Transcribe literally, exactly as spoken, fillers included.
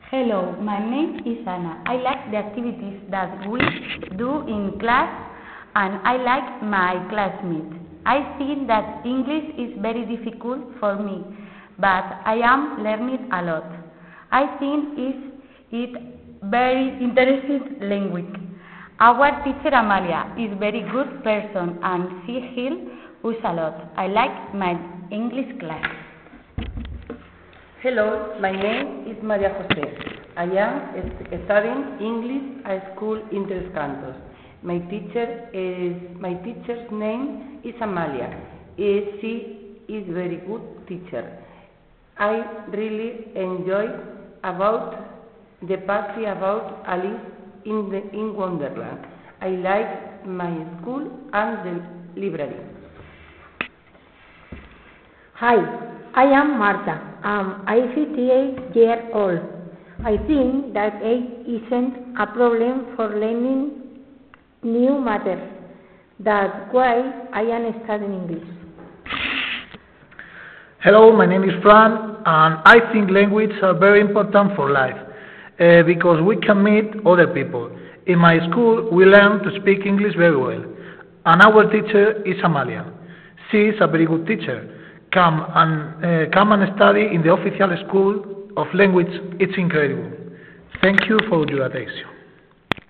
Hello, my name is Anna. I like the activities that we do in class and I like my classmates. I think that English is very difficult for me, but I am learning a lot. I think it's it very interesting language. Our teacher Amalia is very good person and she help us a lot. I like my English class. Hello, my name is Maria Jose. I am studying English at school in Tres Cantos. My teacher is my teacher's name is Amalia. She is very good teacher. I really enjoy about the party about Alice in the in Wonderland. I like my school and the library. Hi, I am Marta. Um, I am fifty-eight years old. I think that age isn't a problem for learning new matters. That's why I am studying English. Hello, my name is Fran, and I think languages are very important for life uh, because we can meet other people. In my school, we learn to speak English very well, and our teacher is Amalia. She is a very good teacher. Come and uh, come and study in the official school of language. It's incredible. Thank you for your attention.